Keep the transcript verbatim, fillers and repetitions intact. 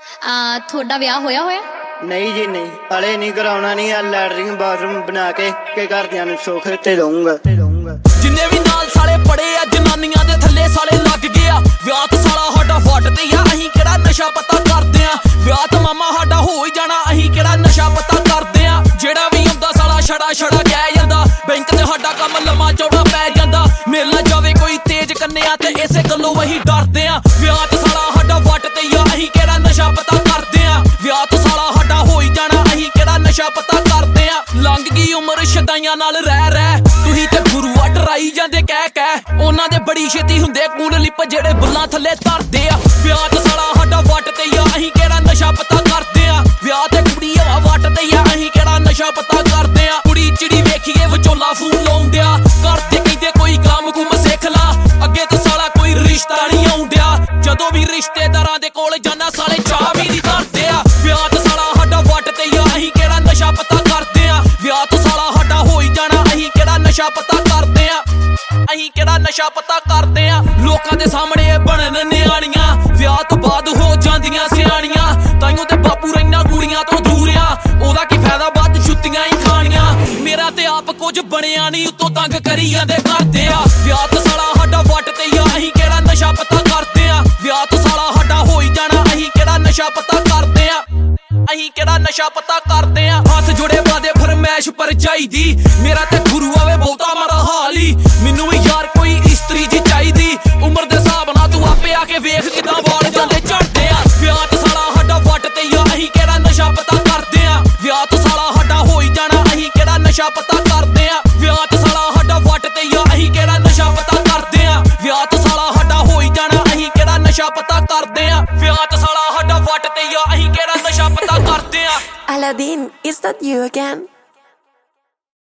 ਆ ਤੁਹਾਡਾ ਵਿਆਹ ਹੋਇਆ ਹੋਇਆ? ਨਹੀਂ ਜੀ ਨਹੀਂ, ਹਲੇ ਨਹੀਂ ਕਰਾਉਣਾ। ਨਹੀਂ ਆ ਲੈਟਰਿੰਗ ਬਾਥਰੂਮ ਬਣਾ ਕੇ ਕੇ ਘਰਦਿਆਂ ਨੂੰ ਸੁੱਖ ਤੇ ਦਊਂਗਾ ਤੇ ਦਊਂਗਾ। ਜਿੰਨੇ ਵੀ ਨਾਲ ਸਾਲੇ ਪੜੇ ਆ ਜਨਾਨੀਆਂ ਦੇ ਥੱਲੇ ਸਾਲੇ ਲੱਗ ਗਿਆ। ਵਿਆਹ ਤਾਂ ਸਾਲਾ ਸਾਡਾ ਵੱਟ ਤੇ ਆ, ਅਸੀਂ ਕਿਹੜਾ ਨਸ਼ਾ ਪਤਾ ਕਰਦੇ ਆ। ਵਿਆਹ ਤਾਂ ਮਾਮਾ ਸਾਡਾ ਹੋ ਹੀ ਜਾਣਾ, ਅਸੀਂ ਕਿਹੜਾ ਨਸ਼ਾ ਪਤਾ ਕਰਦੇ ਆ। ਜਿਹੜਾ ਵੀ ਆਉਂਦਾ ਸਾਲਾ ਛੜਾ ਛੜਾ ਕਹਿ ਜਾਂਦਾ, ਬੈਂਕ ਤੇ ਸਾਡਾ ਕੰਮ ਲੰਮਾ ਚੌੜਾ ਪੈ ਜਾਂਦਾ। ਮਿਲ ਨਾ ਜਾਵੇ ਕੋਈ ਤੇਜ ਕੰਨਿਆ ਤੇ ਇਸੇ ਗੱਲੋਂ ਅਸੀਂ ਡਰਦੇ ਆ। ਵਿਆਹ ਤਾਂ ਸਾਲਾ ਸਾਡਾ ਵੱਟ ਤੇ ਆ, ਅਸੀਂ ਕਿਹੜਾ ਨਸ਼ਾ ਪਤਾ ਕਰਦੇ ਆ। ਵਿਆਹ ਤਾਂ ਸਾਲਾ ਸਾਡਾ ਹੋ ਹੀ ਜਾਣਾ, ਅਸੀਂ ਕਿਹੜਾ ਨਸ਼ਾ ਪਤਾ ਕਰਦੇ ਆ। ਲੰਘ ਗਈ ਉਮਰ ਸ਼ਦਾਈਆਂ ਨਾਲ ਰਹਿ ਰਹਿ, ਤੁਸੀਂ ਤੇ ਗੁਰੂਆ ਡਰਾਈ ਜਾਂਦੇ ਕਹਿ ਕਹਿ। ਉਹਨਾਂ ਦੇ ਬੜੀ ਛੇਤੀ ਹੁੰਦੇ ਕੂਲ ਲਿਪ ਜਿਹੜੇ ਬੁੱਲਾਂ ਥੱਲੇ ਧਰਦੇ ਆ। ਵਿਆਹ ਤਾਂ ਸਾਲਾ ਸਾਡਾ ਵੱਟ ਤੇ ਆ, ਅਸੀਂ ਕਿਹੜਾ ਨਸ਼ਾ ਪਤਾ ਕਰਦੇ ਆ। ਵਿਆਹ ਤੇ ਕੁੜੀ ਹਵਾ ਵੱਟ ਤੇ ਆ, ਅਸੀਂ ਕਿਹੜਾ ਨਸ਼ਾ ਪਤਾ ਕਰਦੇ ਆ। ਕੁੜੀ ਚਿੜੀ ਵੇਖੀਏ ਵਿਚੋਲਾ ਫੋਨ ਲਾਉਂਦਿਆ, ਕਰਦੇ ਕਹਿੰਦੇ ਕੋਈ ਕੰਮ ਕੁਮ ਸਿੱਖ ਲਾ, ਅੱਗੇ ਤਾਂ ਸਾਲਾ ਕੋਈ ਰਿਸ਼ਤਾ ਨਹੀਂ ਆਉਂਦਿਆ। ਜਦੋਂ ਵੀ ਰਿਸ਼ਤੇਦਾਰਾਂ ਦੇ ਕੋਲ ਜਾਣਾ ਸਾਲੇ ਚਾਹ ਵੀ ਨਹੀਂ ਧਰਦੇ ਆ। ਵਿਆਹ ਤਾਂ ਸਾਲਾ ਸਾਡਾ ਵੱਟ ਤੇ ਆ, ਅਸੀਂ ਕਿਹੜਾ ਨਸ਼ਾ ਪਤਾ ਕਰਦੇ ਆ। ਵਿਆਹ ਤਾਂ ਸਾਲਾ ਸਾਡਾ ਹੋ ਹੀ ਜਾਣਾ, ਅਸੀਂ ਕਿਹੜਾ ਨਸ਼ਾ ਪਤਾ ਕਰਦੇ ਆ। ਅਸੀਂ ਕਿਹੜਾ ਨਸ਼ਾ ਪਤਾ ਕਰਦੇ ਆ। ਲੋਕਾਂ ਦੇ ਸਾਹਮਣੇ ਬਣਨ ਨਿਆਣੀਆਂ, ਵਿਆਹ ਤੋਂ ਬਾਅਦ ਹੋ ਜਾਂਦੀਆਂ ਸਿਆਣੀਆਂ। ਤਾਈਓ ਤੇ ਬਾਪੂ ਰਹਿਣਾ ਕੁੜੀਆਂ ਤੋਂ ਦੂਰ ਆ, ਉਹਦਾ ਕੀ ਫਾਇਦਾ ਬਾਅਦ ਜੁੱਤੀਆਂ ਹੀ ਖਾਣੀਆਂ। ਮੇਰਾ ਤੇ ਆਪ ਕੁਝ ਬਣਿਆ ਨਹੀਂ, ਉੱਤੋਂ ਤੰਗ ਕਰੀ ਜਾਂਦੇ ਕਰਦੇ ਆ। ਵਿਆਹ ਤਾਂ ਸਾਲਾ ਸਾਡਾ ਵੱਟ ਤੇ ਆ, ਅਸੀਂ ਕਿਹੜਾ ਨਸ਼ਾ ਪਤਾ ਕਰਦੇ ਆ। ਵਿਆਹ ਤਾਂ ਸਾਲਾ ਸਾਡਾ ਹੋ ਹੀ ਜਾਣਾ, ਅਸੀਂ ਕਿਹੜਾ ਨਸ਼ਾ ਪਤਾ ਕਰਦੇ ਆ। ਅਸੀਂ ਕਿਹੜਾ ਨਸ਼ਾ ਪਤਾ ਕਰਦੇ ਆ। ਹੱਥ ਜੁੜੇ ਵਾਦੇ ਫਰਮੈਸ਼ ਪਰ ਚਾਹੀਦੀ, ਮੇਰਾ ਤੇ ਗੁਰੂ ਆਵੇ ਬਹੁਤਾ ਮਾਰਾ ਹਾਲ ਹੀ। ਮੈਨੂੰ ਵੀ ਯਾਰ ਕੋਈ ਇਸਤਰੀ ਜੀ ਚਾਹੀਦੀ, ਉਮਰ ਦੇ ਹਿਸਾਬ ਨਾਲ ਤੂੰ ਆਪੇ ਆ ਕੇ ਵੇਖ ਕਿਦਾਂ ਵਾਲ ਜਾਂਦੇ ਝੜਦੇ ਆ। ਵਿਆਹ ਤਾਂ ਸਾਲਾ ਸਾਡਾ ਵੱਟ ਤੇ ਆ, ਅਸੀਂ ਕਿਹੜਾ ਨਸ਼ਾ ਪਤਾ ਕਰਦੇ ਆ। ਵਿਆਹ ਤਾਂ ਸਾਲਾ ਸਾਡਾ ਹੋ ਹੀ ਜਾਣਾ, ਅਸੀਂ ਕਿਹੜਾ ਨਸ਼ਾ ਪਤਾ ਕਰਦੇ ਆ। ਵਿਆਹ ਤਾਂ ਸਾਲਾ ਸਾਡਾ ਵੱਟ ਤੇ ਆ, ਅਸੀਂ ਕਿਹੜਾ ਨਸ਼ਾ ਪਤਾ ਕਰਦੇ ਆ। ਵਿਆਹ ਤਾਂ ਸਾਲਾ ਸਾਡਾ ਹੋ ਹੀ ਜਾਣਾ, ਅਸੀਂ ਕਿਹੜਾ ਨਸ਼ਾ ਪਤਾ ਕਰਦੇ ਆ। ਵਿਆਹ ਤਾਂ ਸਾਲਾ ਸਾਡਾ ਵੱਟ ਤੇ ਆ, ਅਸੀਂ ਕਿਹੜਾ ਨਸ਼ਾ ਪਤਾ ਕਰਦੇ ਆ। Aladdin, is that you again?